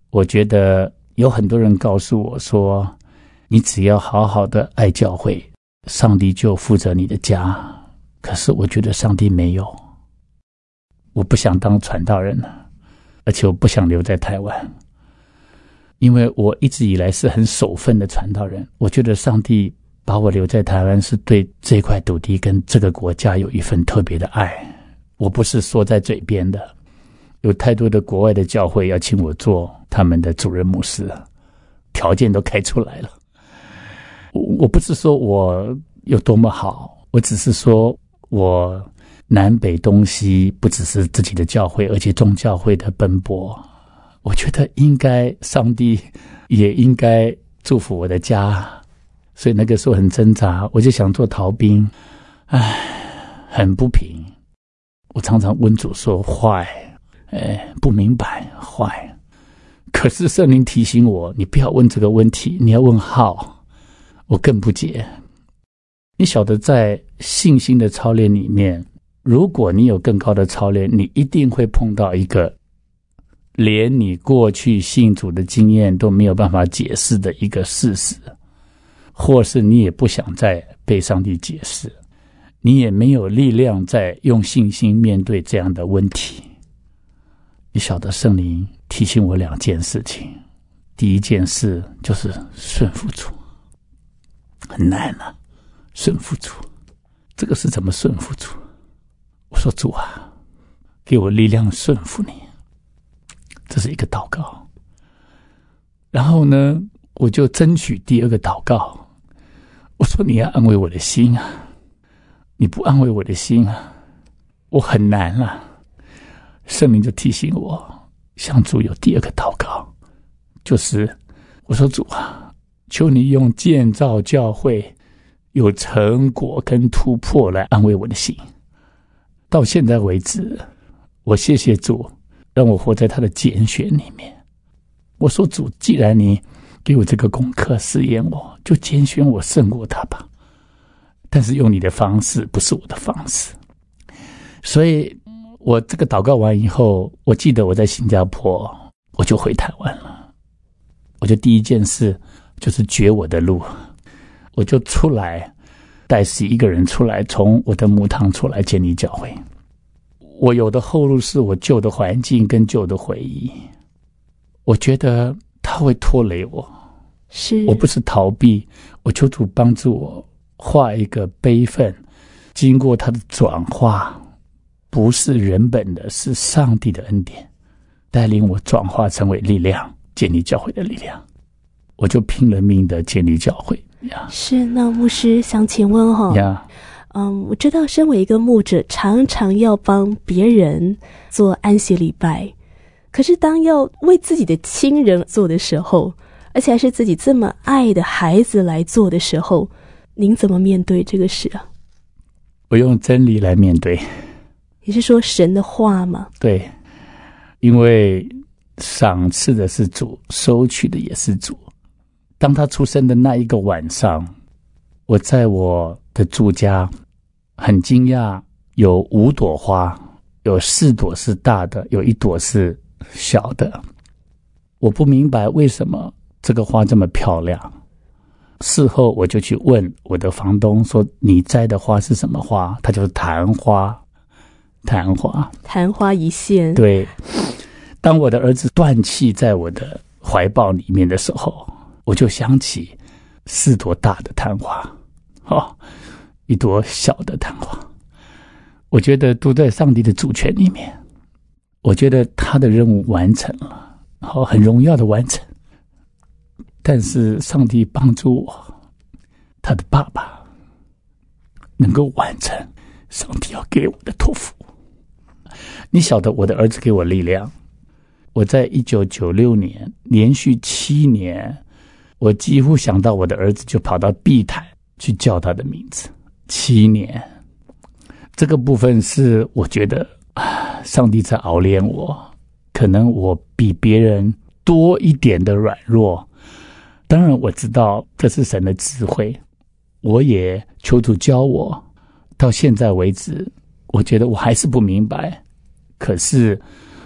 我觉得有很多人告诉我说，你只要好好的爱教会，上帝就负责你的家。可是我觉得上帝没有，我不想当传道人了，而且我不想留在台湾，因为我一直以来是很守分的传道人。我觉得上帝把我留在台湾是对这块土地跟这个国家有一份特别的爱，我不是说在嘴边的。有太多的国外的教会要请我做他们的主任牧师，条件都开出来了。我不是说我有多么好，我只是说我南北东西不只是自己的教会，而且众教会的奔波，我觉得应该上帝也应该祝福我的家。所以那个时候很挣扎，我就想做逃兵，唉，很不平。我常常问主说坏，哎，不明白坏。可是圣灵提醒我，你不要问这个问题，你要问 how。 我更不解。你晓得在信心的操练里面，如果你有更高的操练，你一定会碰到一个连你过去信主的经验都没有办法解释的一个事实，或是你也不想再被上帝解释，你也没有力量再用信心面对这样的问题。你晓得圣灵提醒我两件事情，第一件事就是顺服主，很难啊，顺服主，这个是怎么顺服主？我说主啊，给我力量顺服你，这是一个祷告。然后呢，我就争取第二个祷告，我说你要安慰我的心啊，你不安慰我的心啊，我很难啊。圣灵就提醒我，向主有第二个祷告，就是我说主啊，求你用建造教会有成果跟突破来安慰我的心。到现在为止，我谢谢主让我活在他的拣选里面。我说主，既然你给我这个功课试验我，就拣选我胜过他吧，但是用你的方式，不是我的方式。所以我这个祷告完以后，我记得我在新加坡，我就回台湾了。我就第一件事就是绝我的路，我就出来带十一个人出来，从我的母堂出来建立教会。我有的后路是我旧的环境跟旧的回忆，我觉得它会拖累我， 是我不是逃避，我求主帮助我画一个悲愤，经过它的转化，不是人本的，是上帝的恩典带领我转化成为力量，建立教会的力量。我就拼了命的建立教会呀。 是，那牧师想请问哈、哦， 呀， 嗯，我知道身为一个牧者，常常要帮别人做安息礼拜，可是当要为自己的亲人做的时候，而且还是自己这么爱的孩子来做的时候，您怎么面对这个事啊？ 我用真理来面对。 你是说神的话吗？ 对，因为赏赐的是主，收取的也是主。当他出生的那一个晚上，我在我的住家很惊讶，有五朵花，有四朵是大的，有一朵是小的。我不明白为什么这个花这么漂亮。事后我就去问我的房东说，你摘的花是什么花？它就是昙花。昙花， 昙花一现。 对，当我的儿子断气在我的怀抱里面的时候，我就想起四朵大的昙花，哦，一朵小的昙花。我觉得都在上帝的主权里面，我觉得他的任务完成了，然后很荣耀的完成。但是上帝帮助我，他的爸爸能够完成上帝要给我的托付。你晓得我的儿子给我力量，我在一九九六年连续七年，我几乎想到我的儿子就跑到碧潭去叫他的名字。七年，这个部分是我觉得上帝在熬炼我，可能我比别人多一点的软弱。当然我知道这是神的智慧，我也求主教我。到现在为止，我觉得我还是不明白，可是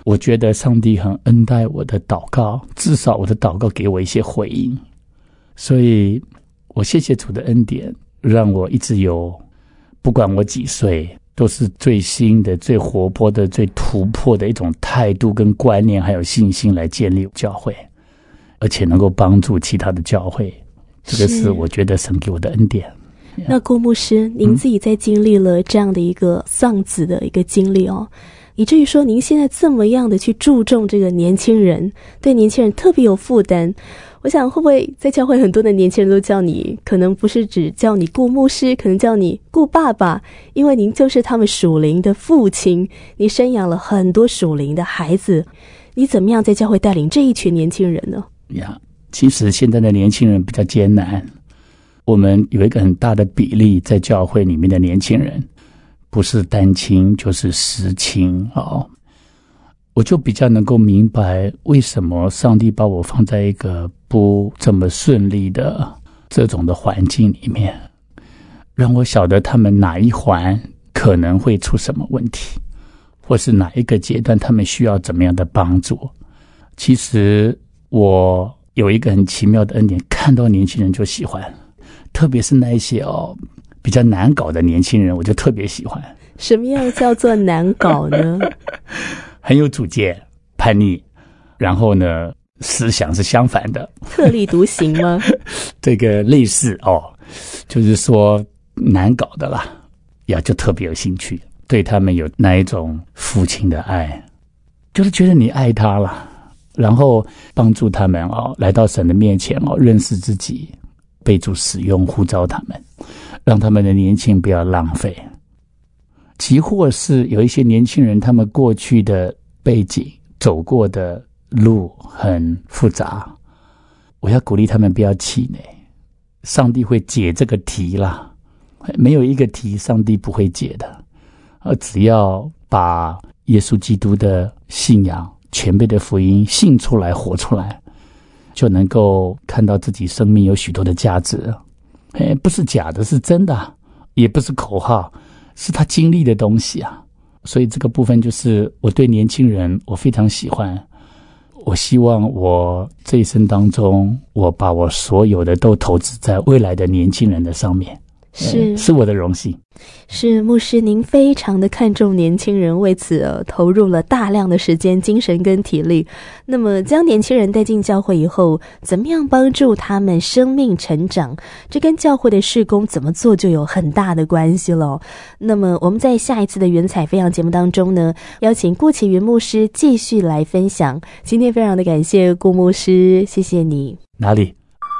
我觉得上帝很恩待我的祷告，至少我的祷告给我一些回应，所以我谢谢主的恩典，让我一直有，不管我几岁，都是最新的、最活泼的、最突破的一种态度跟观念还有信心来建立教会，而且能够帮助其他的教会，这个是我觉得神给我的恩典。 那郭牧师，您自己在经历了这样的一个丧子的一个经历哦，以至于说您现在这么样的去注重这个年轻人，对年轻人特别有负担。我想会不会在教会很多的年轻人都叫你，可能不是只叫你顾牧师，可能叫你顾爸爸，因为您就是他们属灵的父亲，你生养了很多属灵的孩子，你怎么样在教会带领这一群年轻人呢？ 呀，其实现在的年轻人比较艰难，我们有一个很大的比例在教会里面的年轻人不是单亲就是实亲哦，我就比较能够明白为什么上帝把我放在一个不这么顺利的这种的环境里面，让我晓得他们哪一环可能会出什么问题，或是哪一个阶段他们需要怎么样的帮助。其实我有一个很奇妙的恩典，看到年轻人就喜欢，特别是那一些哦比较难搞的年轻人，我就特别喜欢。 什么样叫做难搞呢？ 很有主见，叛逆，然后呢思想是相反的， 特立独行吗？ 这个类似哦，就是说难搞的啦，呀，就特别有兴趣，对他们有那一种父亲的爱，就是觉得你爱他了，然后帮助他们哦，来到神的面前哦，认识自己，被主使用，呼召他们，让他们的年轻不要浪费。即或是有一些年轻人，他们过去的背景走过的路很复杂，我要鼓励他们不要气馁，上帝会解这个题啦，没有一个题上帝不会解的，而只要把耶稣基督的信仰、全备的福音信出来、活出来，就能够看到自己生命有许多的价值。哎，不是假的，是真的，也不是口号，是他经历的东西啊。所以这个部分就是我对年轻人我非常喜欢，我希望我这一生当中，我把我所有的都投资在未来的年轻人的上面，是是我的荣幸。 是牧师，您非常的看重年轻人，为此、呃、投入了大量的时间、精神跟体力。那么将年轻人带进教会以后，怎么样帮助他们生命成长，这跟教会的事工怎么做就有很大的关系了。那么我们在下一次的云彩飞扬节目当中呢，邀请顾启云牧师继续来分享。今天非常的感谢顾牧师，谢谢你。 哪里？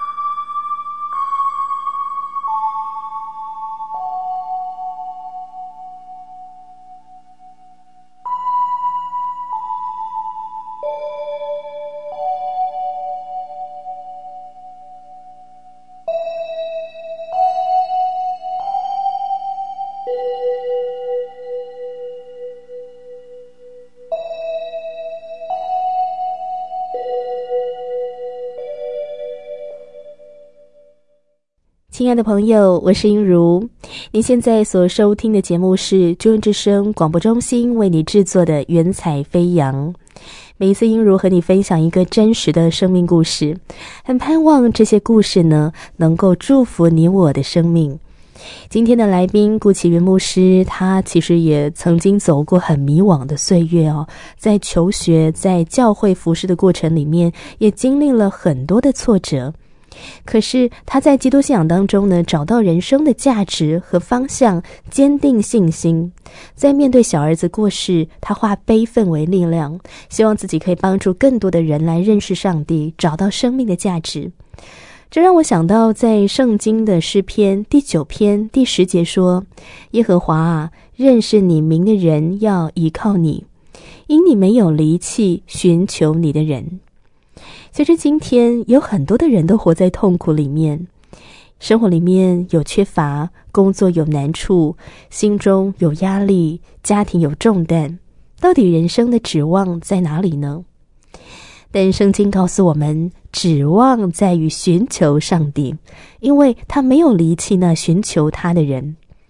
亲爱的朋友，我是英如，您现在所收听的节目是救恩之声广播中心为你制作的云彩飞扬。每一次英如和你分享一个真实的生命故事，很盼望这些故事呢能够祝福你我的生命。今天的来宾顾启云牧师，他其实也曾经走过很迷惘的岁月哦，在求学在教会服事的过程里面，也经历了很多的挫折。可是他在基督信仰当中呢，找到人生的价值和方向，坚定信心。在面对小儿子过世，他化悲愤为力量，希望自己可以帮助更多的人来认识上帝，找到生命的价值。这让我想到在圣经的诗篇第九篇第十节说，耶和华啊，认识你名的人要依靠你，因你没有离弃寻求你的人。其实今天有很多的人都活在痛苦里面，生活里面有缺乏，工作有难处，心中有压力，家庭有重担，到底人生的指望在哪里呢？但圣经告诉我们，指望在于寻求上帝，因为他没有离弃那寻求他的人。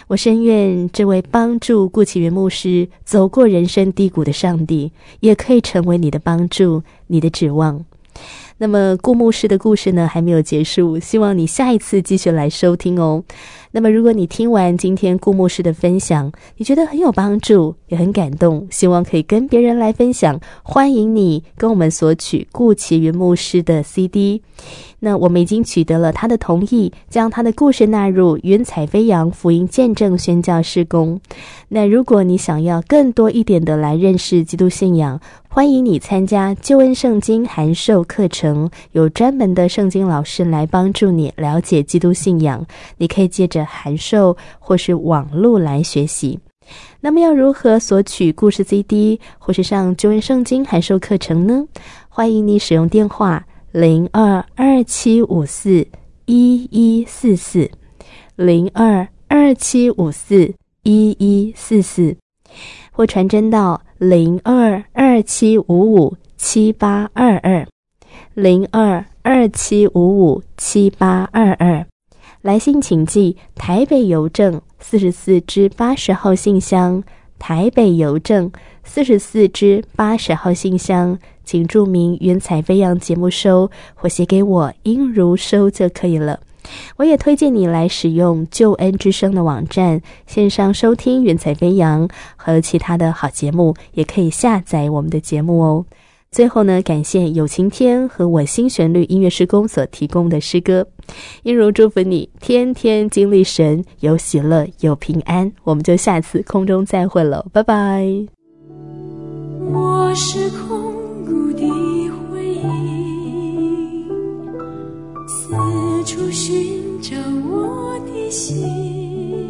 我深愿这位帮助顾启源牧师走过人生低谷的上帝，也可以成为你的帮助，你的指望。那么顾牧师的故事呢还没有结束，希望你下一次继续来收听哦。那么如果你听完今天顾牧师的分享，你觉得很有帮助，也很感动，希望可以跟别人来分享，欢迎你跟我们索取顾启源牧师的 C D。 那我们已经取得了他的同意，将他的故事纳入云彩飞扬福音见证宣教事工。那如果你想要更多一点的来认识基督信仰，欢迎你参加救恩圣经函授课程，有专门的圣经老师来帮助你了解基督信仰，你可以借着函授或是网络来学习。那么要如何索取故事 C D 或是上救恩圣经函授课程呢？欢迎你使用电话零二二七五四一一四四 零二二七五四一一四四，或传真到零二二七五五七八二二 零二二七五五七八二二。来信请寄台北邮政四十四支八十号信箱，台北邮政四十四支八十号信箱，请注明云彩飞扬节目收，或写给我音如收就可以了。我也推荐你来使用救恩之声的网站，线上收听云彩飞扬和其他的好节目，也可以下载我们的节目哦。最后呢，感谢有晴天和我新旋律音乐事工所提供的诗歌。音如祝福你天天经历神，有喜乐有平安。我们就下次空中再会了，拜拜。 我是空谷的回忆，四处寻找我的心，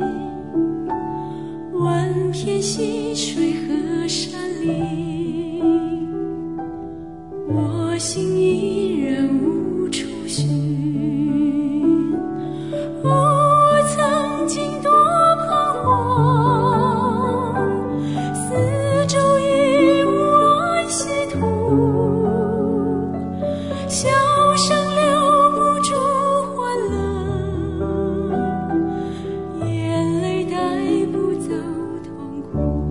万片溪水和山林，我心依然无处寻。我曾经多彷徨，四周已无安息土，笑声留不住欢乐，眼泪带不走痛苦。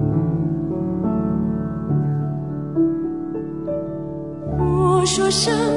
我说生